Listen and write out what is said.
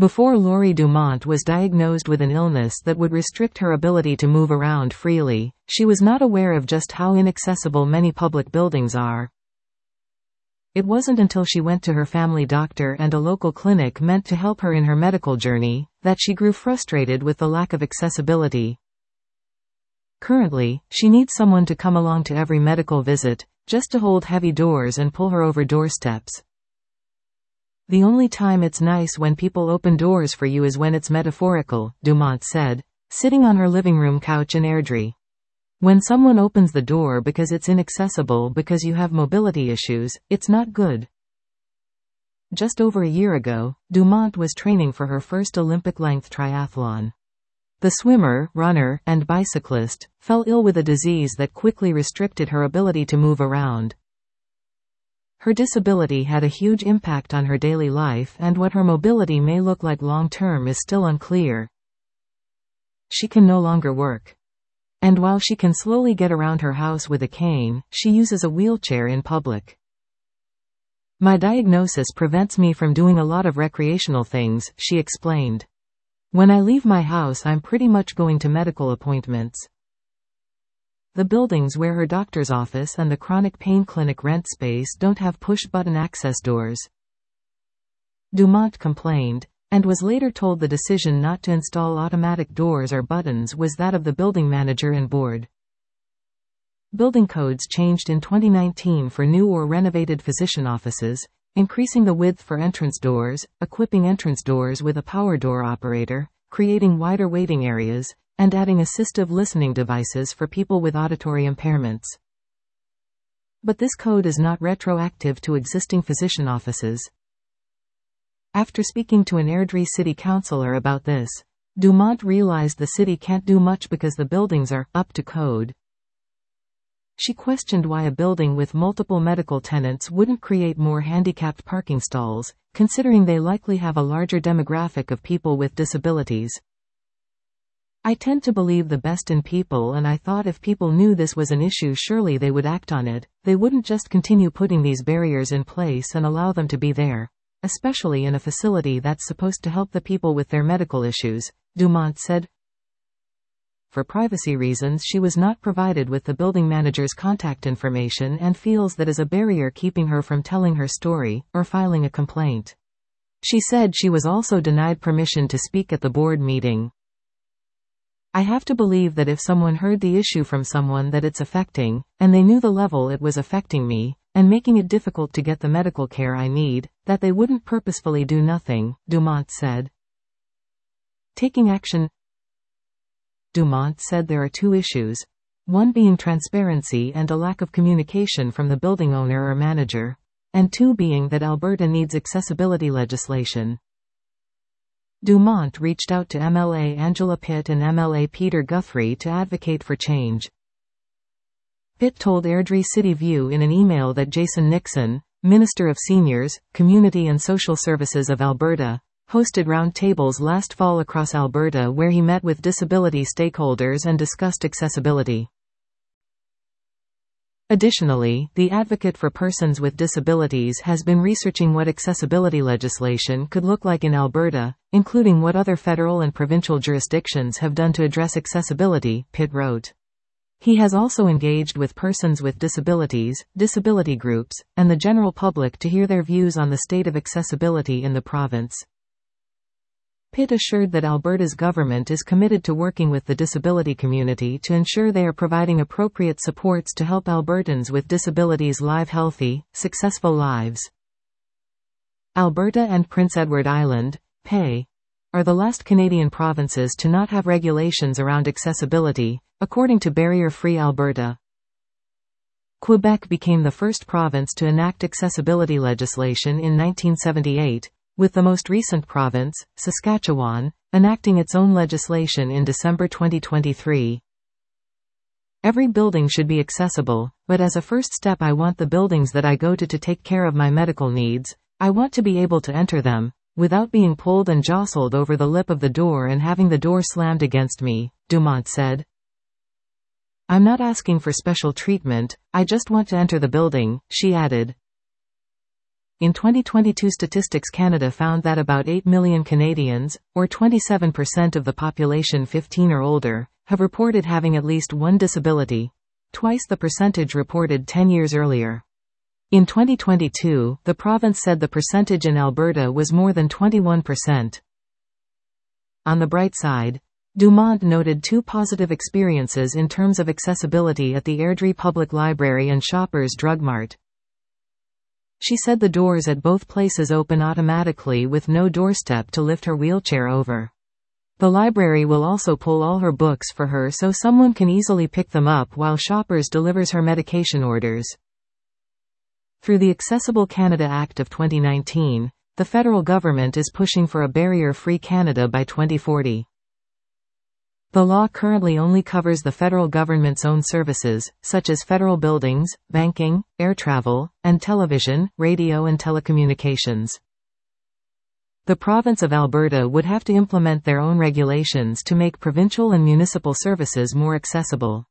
Before Laurie Dumont was diagnosed with an illness that would restrict her ability to move around freely, she was not aware of just how inaccessible many public buildings are. It wasn't until she went to her family doctor and a local clinic meant to help her in her medical journey, that she grew frustrated with the lack of accessibility. Currently, she needs someone to come along to every medical visit, just to hold heavy doors and pull her over doorsteps. The only time it's nice when people open doors for you is when it's metaphorical, Dumont said, sitting on her living room couch in Airdrie. When someone opens the door because it's inaccessible because you have mobility issues, it's not good. Just over a year ago, Dumont was training for her first Olympic-length triathlon. The swimmer, runner, and bicyclist fell ill with a disease that quickly restricted her ability to move around. Her disability had a huge impact on her daily life, and what her mobility may look like long-term is still unclear. She can no longer work. And while she can slowly get around her house with a cane, she uses a wheelchair in public. My diagnosis prevents me from doing a lot of recreational things, she explained. When I leave my house, I'm pretty much going to medical appointments. The buildings where her doctor's office and the chronic pain clinic rent space don't have push-button access doors. Dumont complained, and was later told the decision not to install automatic doors or buttons was that of the building manager and board. Building codes changed in 2019 for new or renovated physician offices, increasing the width for entrance doors, equipping entrance doors with a power door operator, creating wider waiting areas, and adding assistive listening devices for people with auditory impairments. But this code is not retroactive to existing physician offices. After speaking to an Airdrie city councillor about this, Dumont realized the city can't do much because the buildings are up to code. She questioned why a building with multiple medical tenants wouldn't create more handicapped parking stalls, considering they likely have a larger demographic of people with disabilities. I tend to believe the best in people, and I thought if people knew this was an issue, surely they would act on it. They wouldn't just continue putting these barriers in place and allow them to be there, especially in a facility that's supposed to help the people with their medical issues, Dumont said. For privacy reasons, she was not provided with the building manager's contact information and feels that is a barrier keeping her from telling her story or filing a complaint. She said she was also denied permission to speak at the board meeting. I have to believe that if someone heard the issue from someone that it's affecting, and they knew the level it was affecting me, and making it difficult to get the medical care I need, that they wouldn't purposefully do nothing, Dumont said. Taking action. Dumont said there are two issues, one being transparency and a lack of communication from the building owner or manager, and two being that Alberta needs accessibility legislation. Dumont reached out to MLA Angela Pitt and MLA Peter Guthrie to advocate for change. Pitt told Airdrie City View in an email that Jason Nixon, Minister of Seniors, Community and Social Services of Alberta, hosted roundtables last fall across Alberta where he met with disability stakeholders and discussed accessibility. Additionally, the Advocate for Persons with Disabilities has been researching what accessibility legislation could look like in Alberta, including what other federal and provincial jurisdictions have done to address accessibility, Pitt wrote. He has also engaged with persons with disabilities, disability groups, and the general public to hear their views on the state of accessibility in the province. Pitt assured that Alberta's government is committed to working with the disability community to ensure they are providing appropriate supports to help Albertans with disabilities live healthy, successful lives. Alberta and Prince Edward Island, PEI, are the last Canadian provinces to not have regulations around accessibility, according to Barrier Free Alberta. Quebec became the first province to enact accessibility legislation in 1978, with the most recent province, Saskatchewan, enacting its own legislation in December 2023. Every building should be accessible, but as a first step I want the buildings that I go to take care of my medical needs. I want to be able to enter them, without being pulled and jostled over the lip of the door and having the door slammed against me, Dumont said. I'm not asking for special treatment, I just want to enter the building, she added. In 2022, Statistics Canada found that about 8 million Canadians, or 27% of the population 15 or older, have reported having at least one disability, twice the percentage reported 10 years earlier. In 2022, the province said the percentage in Alberta was more than 21%. On the bright side, Dumont noted 2 positive experiences in terms of accessibility at the Airdrie Public Library and Shoppers Drug Mart. She said the doors at both places open automatically with no doorstep to lift her wheelchair over. The library will also pull all her books for her so someone can easily pick them up while Shoppers delivers her medication orders. Through the Accessible Canada Act of 2019, the federal government is pushing for a barrier-free Canada by 2040. The law currently only covers the federal government's own services, such as federal buildings, banking, air travel, and television, radio and telecommunications. The province of Alberta would have to implement their own regulations to make provincial and municipal services more accessible.